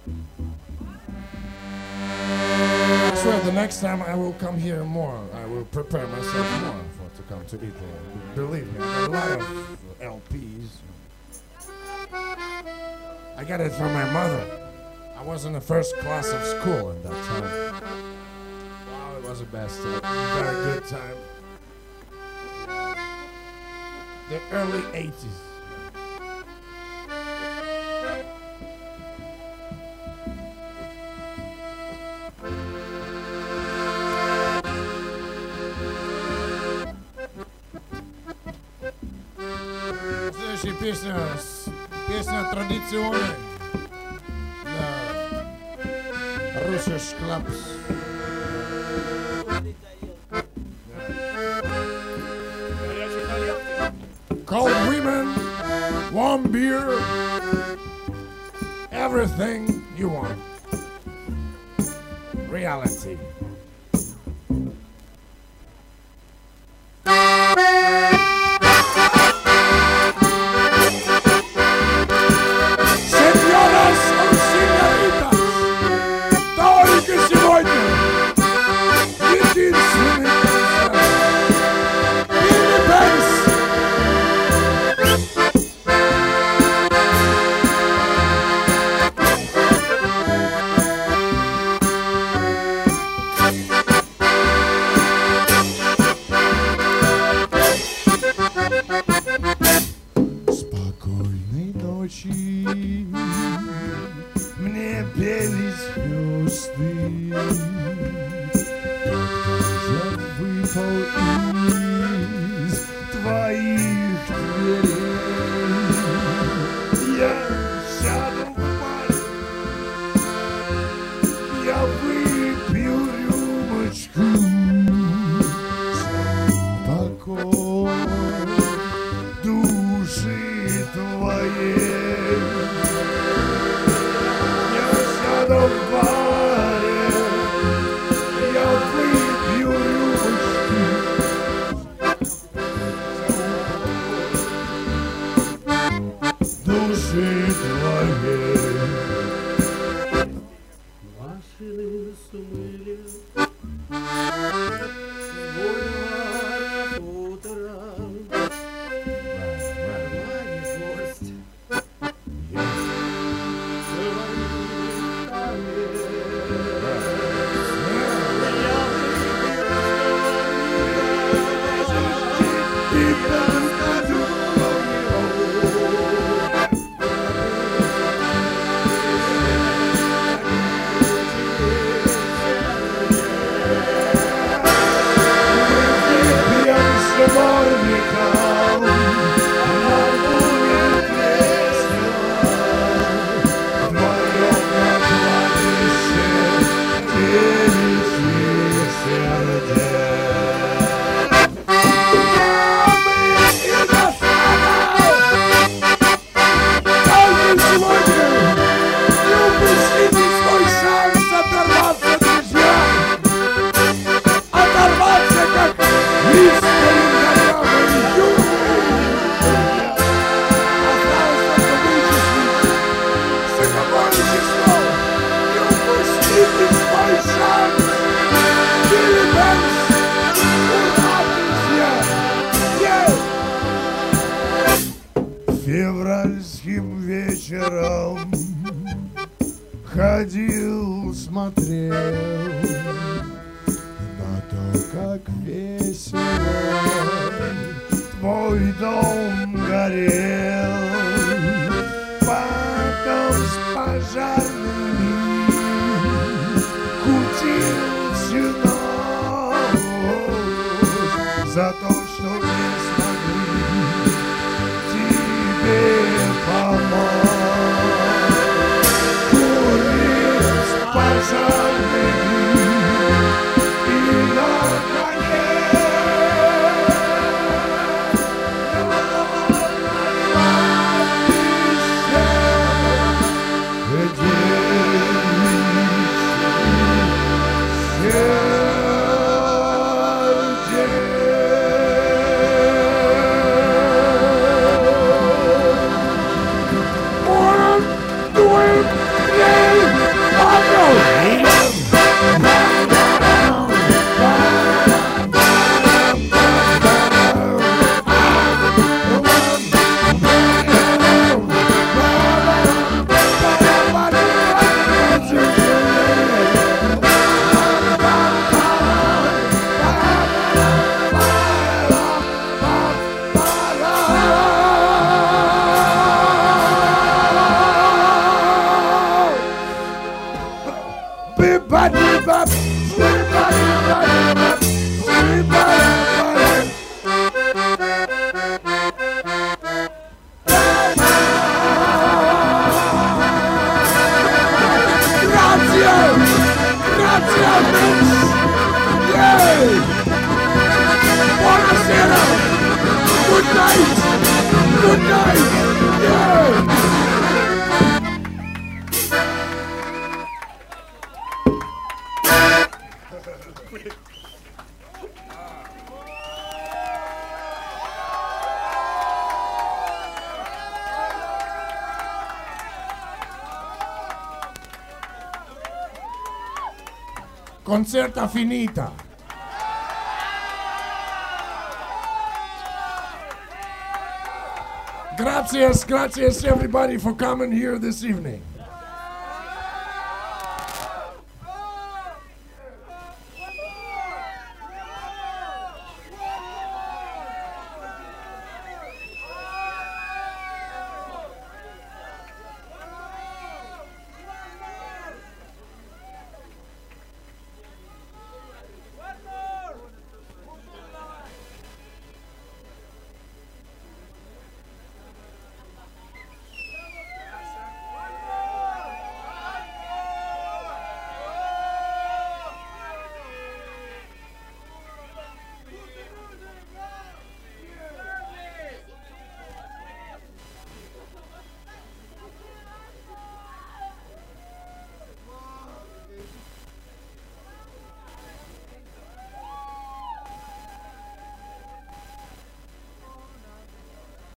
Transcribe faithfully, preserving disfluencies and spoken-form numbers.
I swear the next time I will come here more. I will prepare myself more for to come to Italy. Believe me, I got a lot of L Ps. I got it from my mother. I was in the first class of school at that time. Wow, it was the best time. Very good time. The early eighties. Следующая песня, песня традиционная. Да. Russisch Clubs. Cold women, warm beer, everything you want. Reality. Мне пели звезды, когда я выпал из твоих дверей. Я сяду в бар, я выпью рюмочку за покой души твоей. В баре я выпью рюмочку души твоей. Машины смыли бульвара утра. Гость. Февральским вечером ходил, смотрел на то, как весело твой дом горел. Потом с пожарными кутил всю ночь за то, что не смогли помочь. Курил с пожарными и Yeah. Concerta finita. Gracias, gracias everybody for coming here this evening.